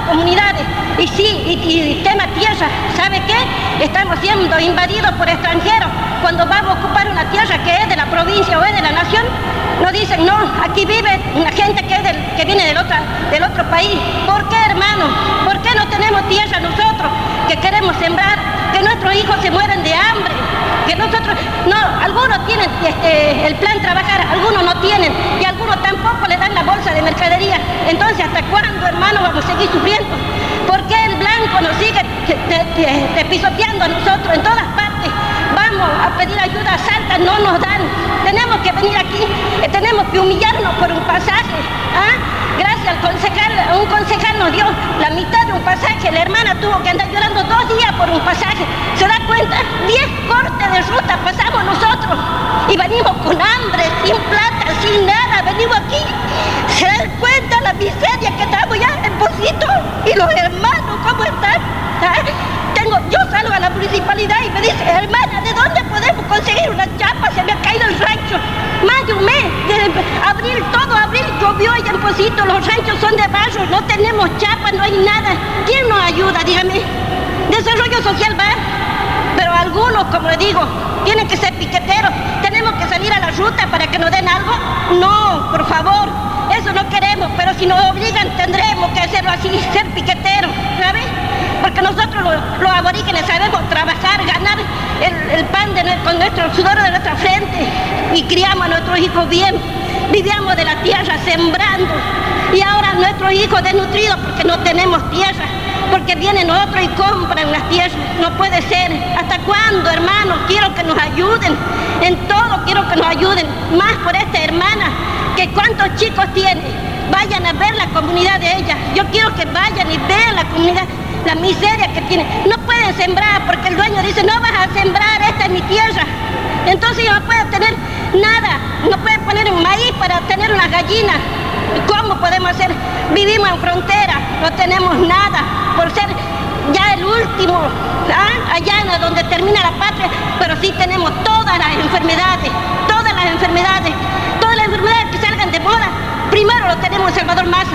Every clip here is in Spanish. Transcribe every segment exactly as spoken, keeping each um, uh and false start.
comunidades. Y sí, y, y tema tierra, ¿sabe qué? Estamos siendo invadidos por extranjeros. Cuando vamos a ocupar una tierra que es de la provincia o es de la nación, nos dicen, no, aquí vive una gente que, es del, que viene del otro, del otro país. ¿Por qué, hermano? ¿Por qué no tenemos tierra nosotros que queremos sembrar? Que nuestros hijos se mueren de hambre. Que nosotros, no, algunos tienen este, el plan trabajar, algunos no tienen, y algunos tampoco le dan la bolsa de mercadería. Entonces, ¿hasta cuándo, hermano, vamos a seguir sufriendo? ¿Por qué el blanco nos sigue te, te, te, te pisoteando a nosotros en todas partes? Vamos a pedir ayuda a Salta, no nos dan. Tenemos que venir aquí, eh, tenemos que humillarnos por un pasaje. ¿Ah? Gracias al concejal, un concejal nos dio la mitad de un pasaje. La hermana tuvo que andar llorando dos días por un pasaje. ¿Se da cuenta? Diez cortes de ruta pasamos nosotros. Y venimos con hambre, sin plata, sin nada. Venimos aquí. ¿Se dan cuenta la miseria que estamos ya en Pocito? Y los hermanos, ¿cómo están? ¿Ah? Tengo, yo salgo a la municipalidad y me dice, hermana, ¿de dónde podemos conseguir una chapa? Se me ha caído el rancho. Más de un mes, desde abril, todo abril llovió allá en Pocito, los ranchos son de barro, no tenemos chapa, no hay nada. ¿Quién nos ayuda? Dígame. Desarrollo social va, pero algunos, como le digo, tienen que ser piqueteros. Tenemos que salir a la ruta para que nos den algo. No, por favor, eso no queremos, pero si nos obligan tendremos que hacerlo así, ser piqueteros, ¿sabes? Porque nosotros los, los aborígenes sabemos trabajar, ganar el, el pan de, con nuestro sudor de nuestra frente y criamos a nuestros hijos bien. Vivíamos de la tierra sembrando y ahora nuestros hijos desnutridos porque no tenemos tierra, porque vienen otros y compran las tierras. No puede ser. ¿Hasta cuándo, hermanos? Quiero que nos ayuden. En todo quiero que nos ayuden. Más por esta hermana, que cuántos chicos tiene. Vayan a ver la comunidad de ella. Yo quiero que vayan y vean la comunidad, la miseria que tiene. No pueden sembrar porque el dueño dice, no vas a sembrar, esta es mi tierra. Entonces no pueden tener nada, no pueden poner un maíz para tener una gallina. ¿Cómo podemos hacer? Vivimos en frontera, no tenemos nada, por ser ya el último, ¿ah? Allá donde termina la patria, pero sí tenemos todas las enfermedades, todas las enfermedades, todas las enfermedades que salgan de moda, primero lo tenemos en Salvador Maza.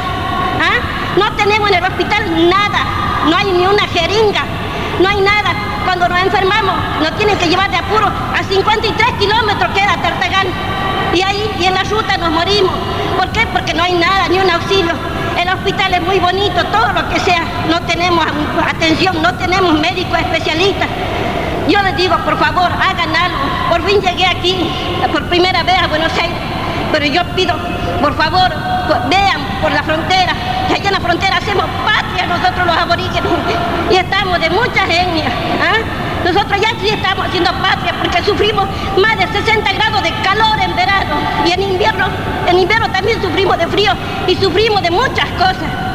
¿Ah? No tenemos en el hospital nada, no hay ni una jeringa, no hay nada. Cuando nos enfermamos, nos tienen que llevar de apuro. A cincuenta y tres kilómetros queda Tartagán. Y ahí, y en la ruta nos morimos. ¿Por qué? Porque no hay nada, ni un auxilio. El hospital es muy bonito, todo lo que sea. No tenemos atención, no tenemos médicos especialistas. Yo les digo, por favor, hagan algo. Por fin llegué aquí, por primera vez a Buenos Aires. Pero yo pido, por favor, vean por la frontera. Que allá en la frontera hacemos patria nosotros los aborígenes. Y estamos de muchas etnias. ¿Ah? Nosotros ya sí estamos haciendo patria porque sufrimos más de sesenta grados de calor en verano. Y en invierno, en invierno también sufrimos de frío y sufrimos de muchas cosas.